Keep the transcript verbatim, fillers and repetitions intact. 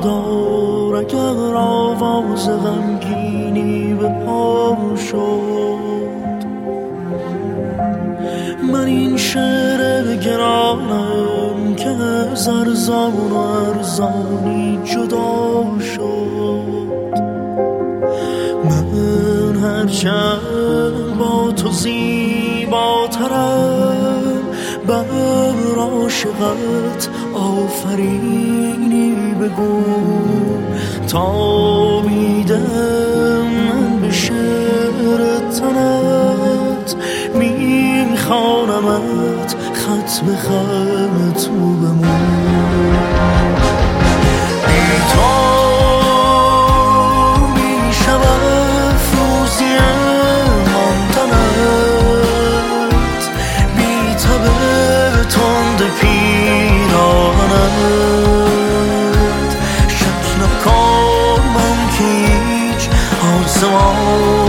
بردار اگر آواز غمگینی به پا شد. من این شعر گرانم که زرزان و ارزانی جدا شد. من هرچند با تو زیباترم، بر عاشقت آفرینی بگو تا بیدم من به شعر تنت میخوانمت خط به خط رو بمون. بی تو میشم افروزی ماندنت، بی تب تند پیراهنت. شک نکن من که هیچ آسمان